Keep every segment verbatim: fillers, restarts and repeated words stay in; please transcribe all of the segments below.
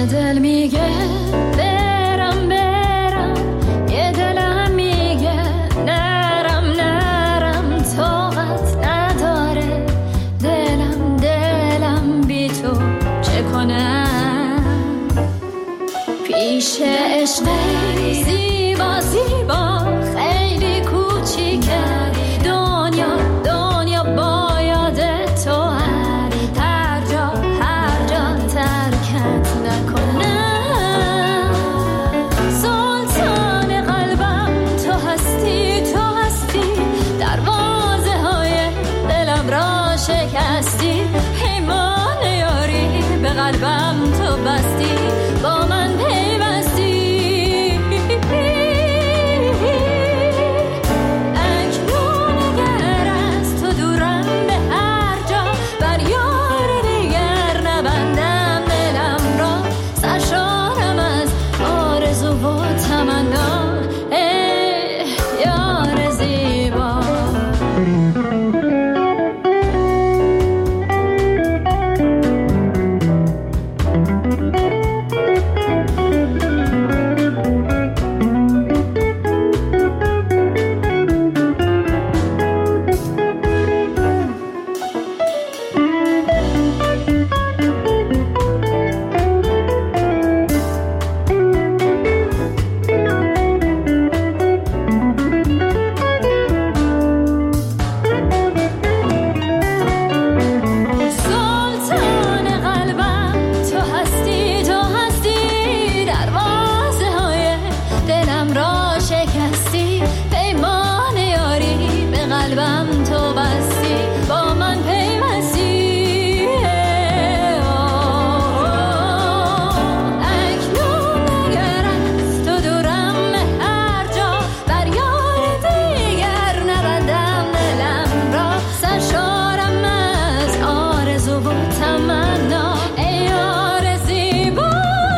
دل میگه برم برم، یه دلم میگه نرم نرم، طاقت نداره دلم دلم بی تو چه کنم. پیش عشق زیبا زیبا خیلی کوچیکه دنیا، دنیا با یاد تو هر هر جا هر جا ترکت نکنم. سلطان قلبم تو هستی تو هستی، دروازه های دلم را شکستی، پیمان یاری به قلبم تو بستی، با من پیوستی. اکنون اگر از تو دورم به هر جا، بر یار دیگر نبندم دلم را، سرشارم از آرزو و تمنا. ای یار زیبا، سلطان قلبم تو هستی تو هستی، دروازه های دلم را شکستی، پیمان یاری به قلبم تو بستی، با من پیوستی. اکنون اگر از تو دورم به هر جا، بر یار دیگر نبندم دلم را، سرشارم از آرزو و تمنا. ای یار زیبا،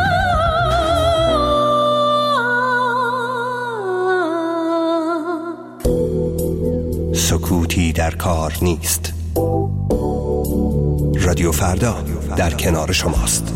سکوتی در کار نیست. رادیو فردا در کنار شماست.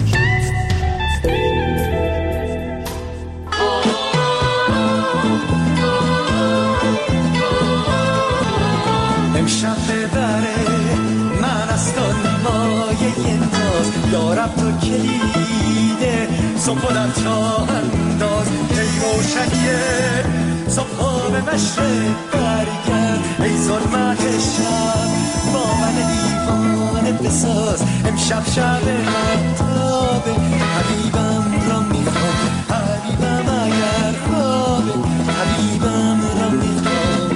امشب ببره من از تو مایه ناز، دارم تو کلیده صبح در چاه انداز. ای روشنیه صبح به مشرق برگرد، ای ظلمت شب با من دیوانه بساز. امشب شب مهتابه حبیبم را میخوام، حبیبم اگر خوابه حبیبم را میخوام.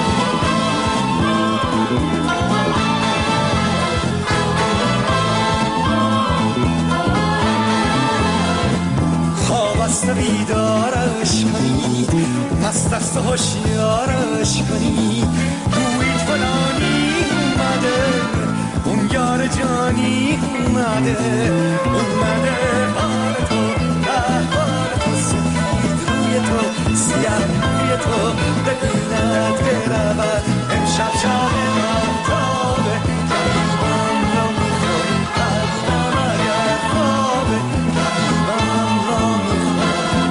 خواب است بیدارش کنید، پس دست هوشیارش کنید، گویید فلانی اومده، اون یار جانی اومده، اومده حال تو احوال تو، سفید روی تو سیاه روی تو ببیند برود. امشب شب مهتابه حبیبم را میخوام، حبیبم اگر خوابه حبیبم را میخوام.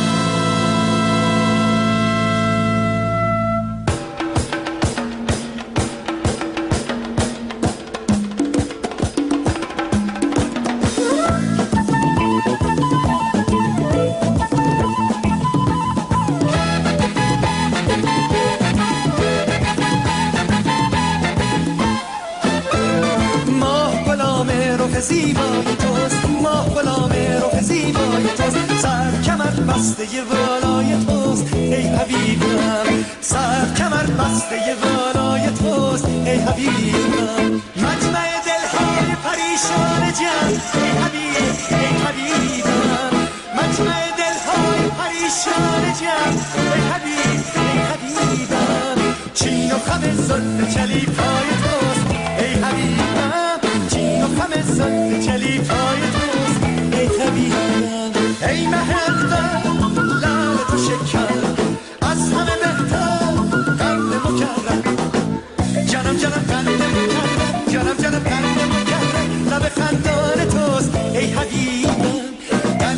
زیبای توست، ماه غلام رخ زیبای توست، سر کمر بسته والای توست ای حبیبم، سر کمر بسته والای توست ای حبیبم. مجمع دلهای پریشان جان ای حبیب ای حبیبم، مجمع دلهای پریشان جان ای حبیب ای حبیبم. چین و خم زلف چلیپای توست ای حبیبم، چین و خم زلف چلیپای توست ای حبیبم. ای مهربان لال تو شکر از همه بهتر قلب مکرم، جانم جانم قلب مکرم، جانم جانم قلب مکرم، لب خندان توست ای حبیبم.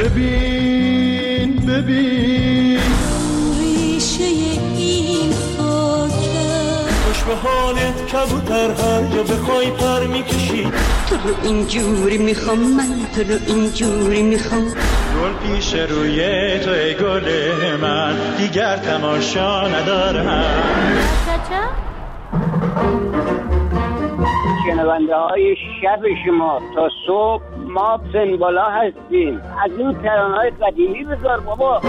ببین ببین ریشه این خاکه خوش به حالت کبوتر هر جا بخوای پر میکشی تو رو اینجوری میخوام من تو رو اینجوری میخوام گل پیش روی تو ای گل من دیگر تماشا ندارم شنونده های شب شما تا صبح ما سنبالا هستیم از این ترانه های قدیمی بذار بابا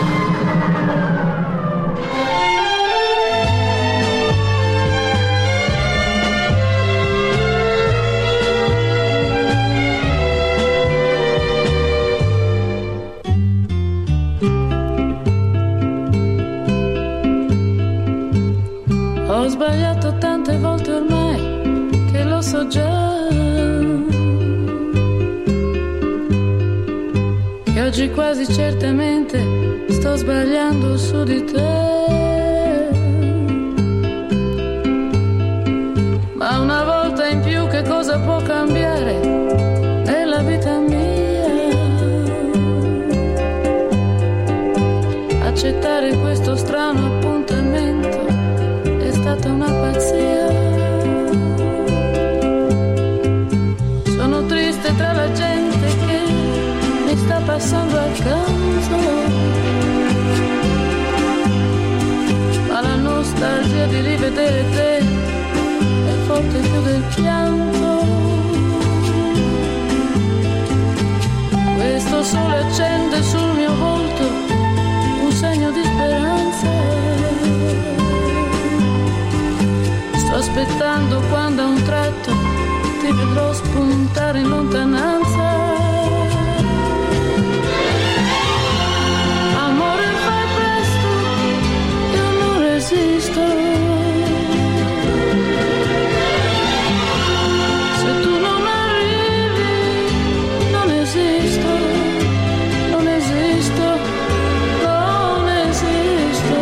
Ho sbagliato tante volte ormai che lo so già che oggi quasi certamente sto sbagliando su di te, ma una volta in più che cosa può cambiare nella vita mia? Accettare questo strano appuntamento è stata una pazzia. Sono triste tra la gente che mi sta passando accanto, ma la nostalgia di rivedere te è forte più del pianto. Questo sole accende sul mio volto un segno di speranza. Sto aspettando quando a un tratto ti vedrò spuntare in lontananza. Amore, fai presto, io non resisto. Se tu non arrivi, non esisto, non esisto, non esisto.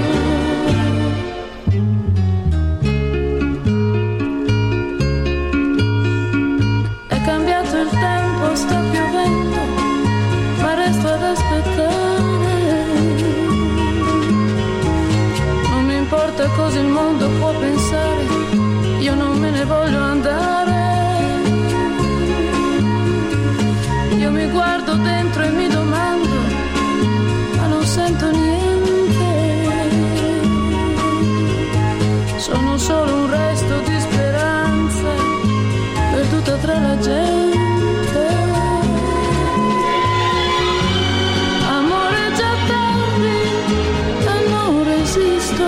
È cambiato il tempo, sta piovendo, ma resto ad aspettare. Non mi importa cosa il mondo può pensare, io non me ne voglio andare. Io mi guardo dentro e mi domando, ma non sento niente. Sono solo un resto di speranza perduta tra la gente. Amore, già tardi e non resisto.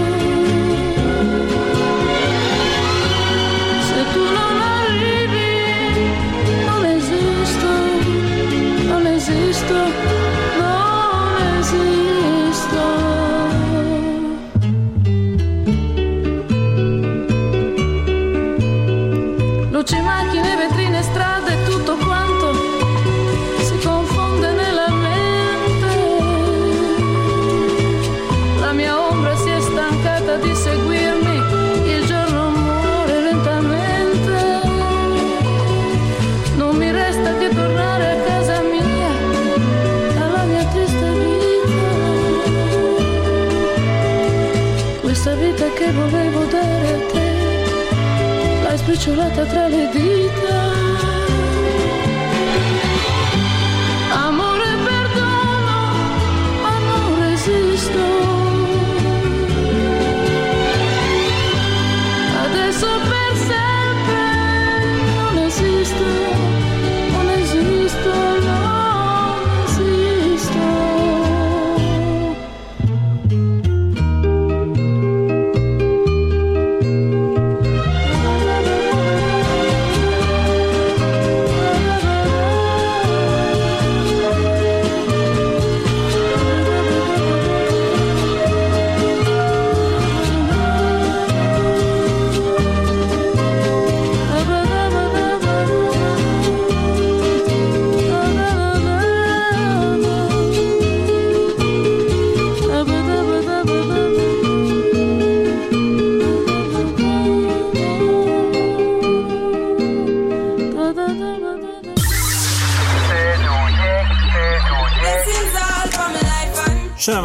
Se tu non arrivi, non esisto, non esisto, non esisto. Luci, macchine, vetrine, strade, tutto quanto si confonde nella mente. La mia ombra si è stancata di seguirmi, il giorno muore lentamente. Non mi resta che tornare a casa mia, alla mia triste vita. Questa vita che volevo dare a te l'hai spicciolata tra le dita. Amore, perdono, ma non resisto. Adesso per sempre non esisto, non esisto, non esisto.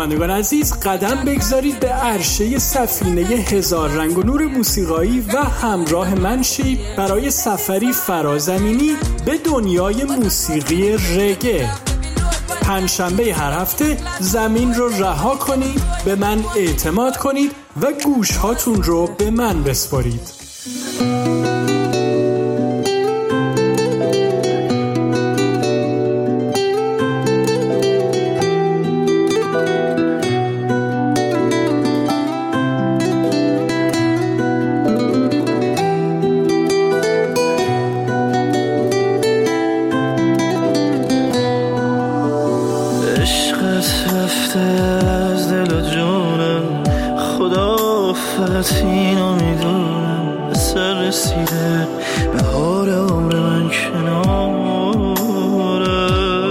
شنوندگان عزیز، قدم بگذارید به عرشه سفینه هزار رنگ و نور موسیقایی و همراه من شید برای سفری فرازمینی به دنیای موسیقی رگه. پنجشنبه هر هفته زمین رو رها کنید، به من اعتماد کنید و گوش هاتون رو به من بسپارید. از دل و جونم خدا فقط اینو میدونم، به سر رسیده بهار عمر من کناره.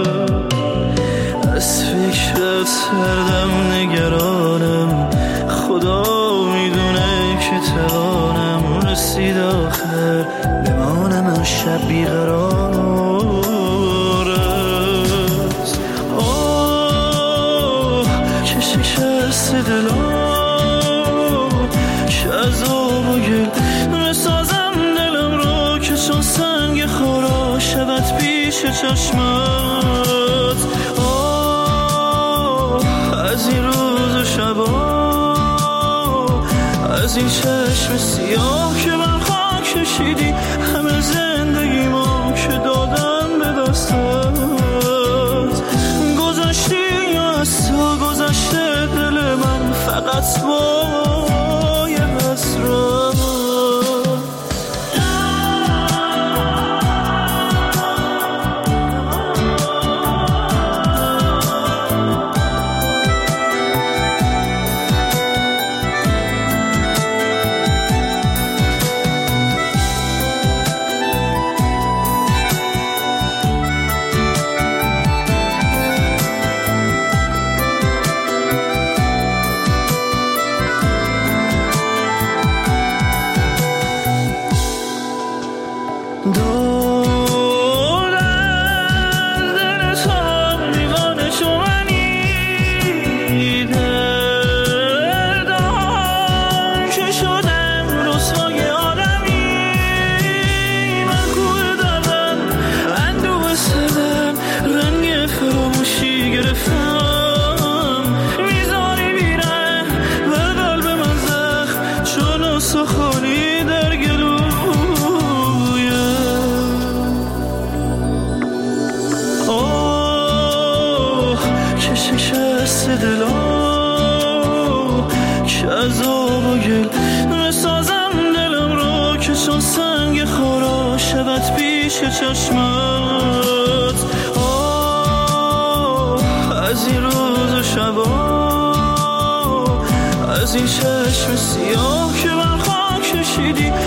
از فکرت سردم نگرانم، خدا میدونه که توانم رسید آخر بمانم من شب بیقرار. شکست دلم که از آب و گل بسازم دلم را، که چون سنگ خورا شود پیش چشمت. آه از این روز و شبا، از این چشم سیاه که من خاک کشیدی، همه زندگی ما که دادم به دستت. گذشتی یا از تو گذشته دل من فقط با یه حسرت. شکست دلم که از آب و گل بسازم دلم را، که چون سنگ خورا شود پیش چشمت. آه از این روز و شبا، از این چشم سیاه که من خاک کشیدی،